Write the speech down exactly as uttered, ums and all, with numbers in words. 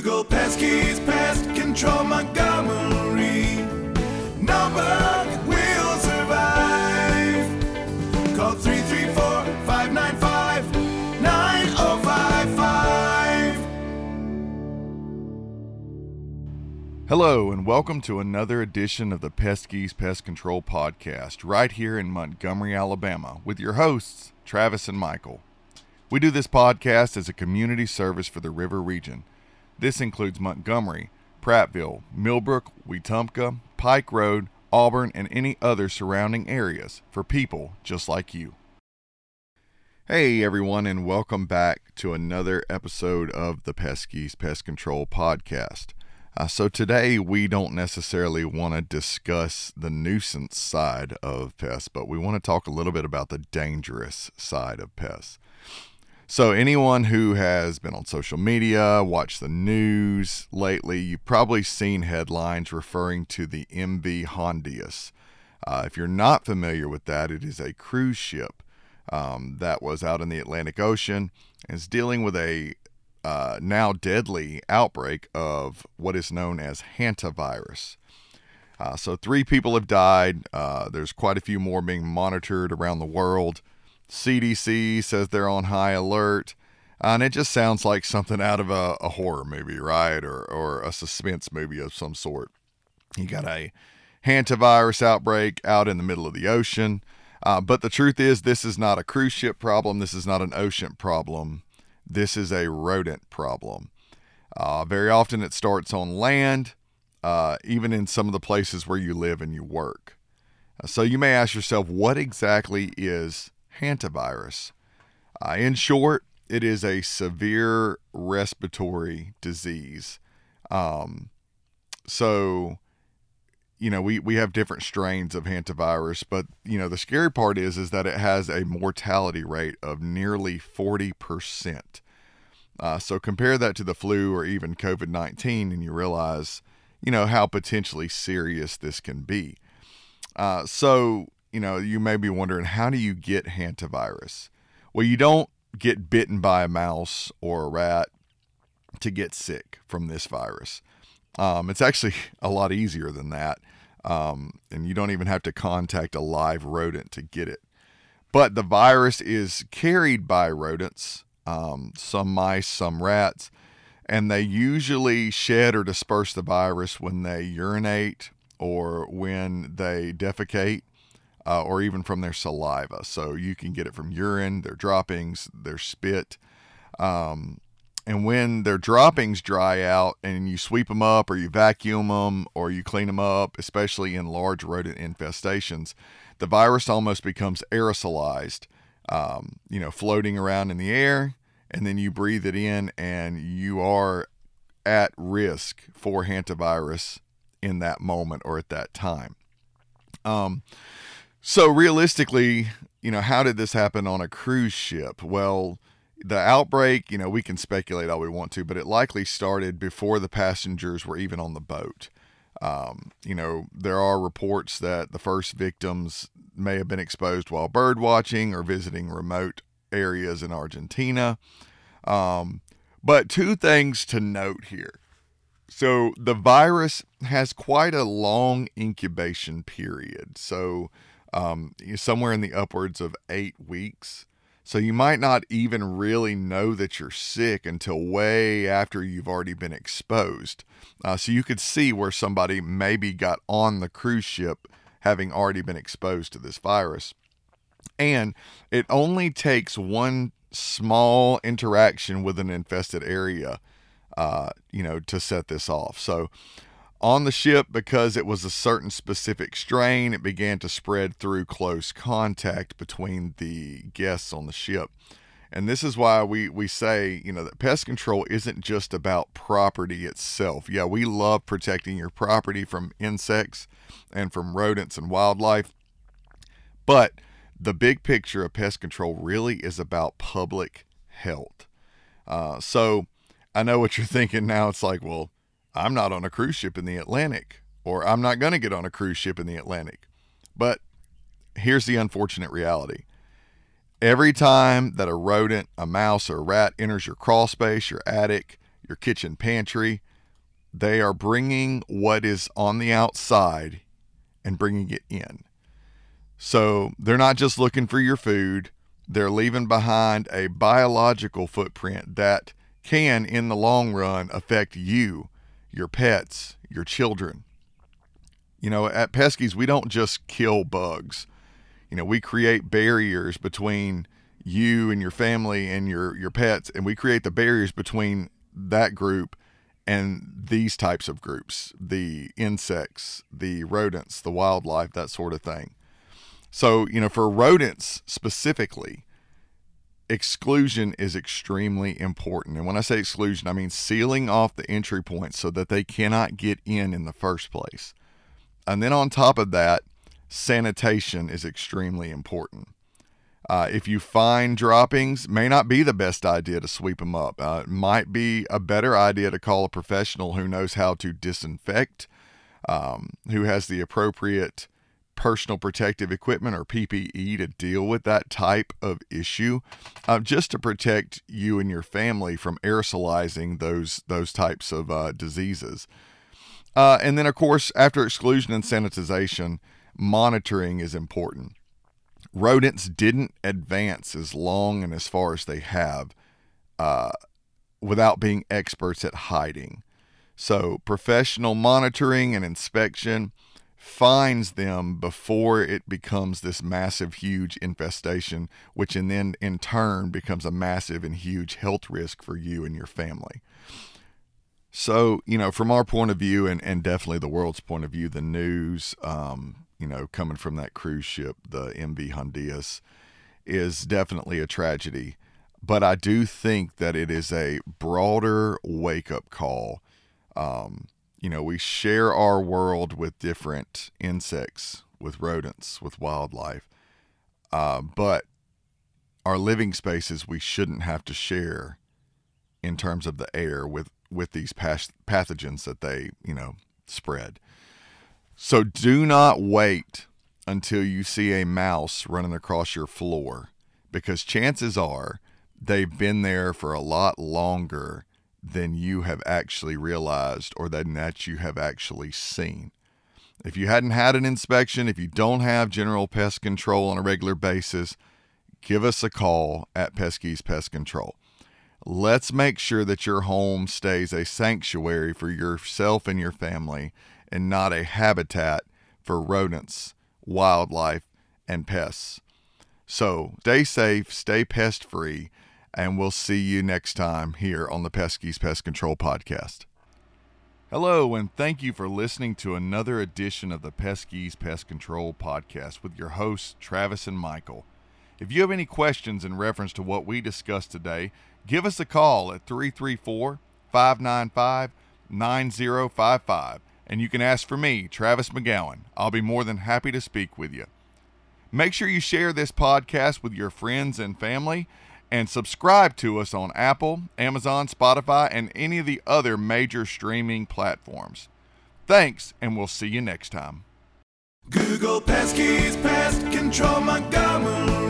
Google Pesky's Pest Control Montgomery. No bug will survive. Call three three four, five nine five, nine oh five five. Hello and welcome to another edition of the Pesky's Pest Control Podcast right here in Montgomery, Alabama with your hosts, Travis and Michael. We do this podcast as a community service for the River region. This includes Montgomery, Prattville, Millbrook, Wetumpka, Pike Road, Auburn, and any other surrounding areas for people just like you. Hey everyone, and welcome back to another episode of the Pesky's Pest Control Podcast. Uh, so today we don't necessarily want to discuss the nuisance side of pests, but we want to talk a little bit about the dangerous side of pests. So anyone who has been on social media, watched the news lately, you've probably seen headlines referring to the M V Hondius. Uh, if you're not familiar with that, it is a cruise ship um, that was out in the Atlantic Ocean and is dealing with a uh, now deadly outbreak of what is known as hantavirus. Uh, so three people have died. Uh, there's quite a few more being monitored around the world. C D C says they're on high alert, uh, and it just sounds like something out of a, a horror movie, right? Or, or a suspense movie of some sort. You got a hantavirus outbreak out in the middle of the ocean, uh, but the truth is this is not a cruise ship problem. This is not an ocean problem. This is a rodent problem. Uh, very often it starts on land, uh, even in some of the places where you live and you work. Uh, so you may ask yourself, what exactly is hantavirus? Uh, in short, it is a severe respiratory disease. Um, so, you know, we, we have different strains of hantavirus, but, you know, the scary part is, is that it has a mortality rate of nearly forty percent. Uh, so compare that to the flu or even covid nineteen, and you realize, you know, how potentially serious this can be. Uh, so, you know, you may be wondering, how do you get hantavirus? Well, you don't get bitten by a mouse or a rat to get sick from this virus. Um, it's actually a lot easier than that. Um, and you don't even have to contact a live rodent to get it. But the virus is carried by rodents, um, some mice, some rats, and they usually shed or disperse the virus when they urinate or when they defecate. Uh, or even from their saliva. So you can get it from urine, their droppings, their spit. Um, and when their droppings dry out and you sweep them up or you vacuum them or you clean them up, especially in large rodent infestations, the virus almost becomes aerosolized, um, you know, floating around in the air, and then you breathe it in and you are at risk for hantavirus in that moment or at that time. Um, So realistically, you know, how did this happen on a cruise ship? Well, the outbreak, you know, we can speculate all we want to, but it likely started before the passengers were even on the boat. Um, you know, there are reports that the first victims may have been exposed while bird watching or visiting remote areas in Argentina. Um, but two things to note here. So the virus has quite a long incubation period. So Um, somewhere in the upwards of eight weeks. So you might not even really know that you're sick until way after you've already been exposed. Uh, so you could see where somebody maybe got on the cruise ship having already been exposed to this virus. And it only takes one small interaction with an infested area, uh, you know, to set this off. So on the ship, because it was a certain specific strain, it began to spread through close contact between the guests on the ship. And this is why we, we say, you know, that pest control isn't just about property itself. Yeah, we love protecting your property from insects and from rodents and wildlife. But the big picture of pest control really is about public health. Uh, so I know what you're thinking now. It's like, well, I'm not on a cruise ship in the Atlantic, or I'm not going to get on a cruise ship in the Atlantic. But here's the unfortunate reality. Every time that a rodent, a mouse, or a rat enters your crawl space, your attic, your kitchen pantry. They are bringing what is on the outside and bringing it in. So they're not just looking for your food. They're leaving behind a biological footprint that can, in the long run, affect you, your pets, your children. You know, at Pesky's, we don't just kill bugs. You know, we create barriers between you and your family and your, your pets, and we create the barriers between that group and these types of groups, the insects, the rodents, the wildlife, that sort of thing. So, you know, for rodents specifically, exclusion is extremely important. And when I say exclusion, I mean sealing off the entry points so that they cannot get in in the first place. And then on top of that, sanitation is extremely important. Uh, if you find droppings, may not be the best idea to sweep them up. Uh, it might be a better idea to call a professional who knows how to disinfect, um, who has the appropriate personal protective equipment or P P E to deal with that type of issue, uh, just to protect you and your family from aerosolizing those those types of uh, diseases. Uh, and then, of course, after exclusion and sanitization, monitoring is important. Rodents didn't advance as long and as far as they have uh, without being experts at hiding. So professional monitoring and inspection finds them before it becomes this massive, huge infestation, which and then in turn becomes a massive and huge health risk for you and your family. So, you know, from our point of view, and, and definitely the world's point of view, the news, um, you know, coming from that cruise ship, the M V Hondias, is definitely a tragedy. But I do think that it is a broader wake-up call. Um, you know, we share our world with different insects, with rodents, with wildlife. Uh, but our living spaces we shouldn't have to share in terms of the air with, with these path- pathogens that they, you know, spread. So do not wait until you see a mouse running across your floor, because chances are they've been there for a lot longer than you have actually realized or than that you have actually seen. If you hadn't had an inspection, if you don't have general pest control on a regular basis, give us a call at Pesky's Pest Control. Let's make sure that your home stays a sanctuary for yourself and your family and not a habitat for rodents, wildlife, and pests. So stay safe, stay pest free, and we'll see you next time here on the Pesky's Pest Control Podcast. Hello, and thank you for listening to another edition of the Pesky's Pest Control Podcast with your hosts, Travis and Michael. If you have any questions in reference to what we discussed today, give us a call at three three four, five nine five, nine zero five five, and you can ask for me, Travis McGowan. I'll be more than happy to speak with you. Make sure you share this podcast with your friends and family, and subscribe to us on Apple, Amazon, Spotify, and any of the other major streaming platforms. Thanks, and we'll see you next time. Google Pesky's Pest Control Montgomery.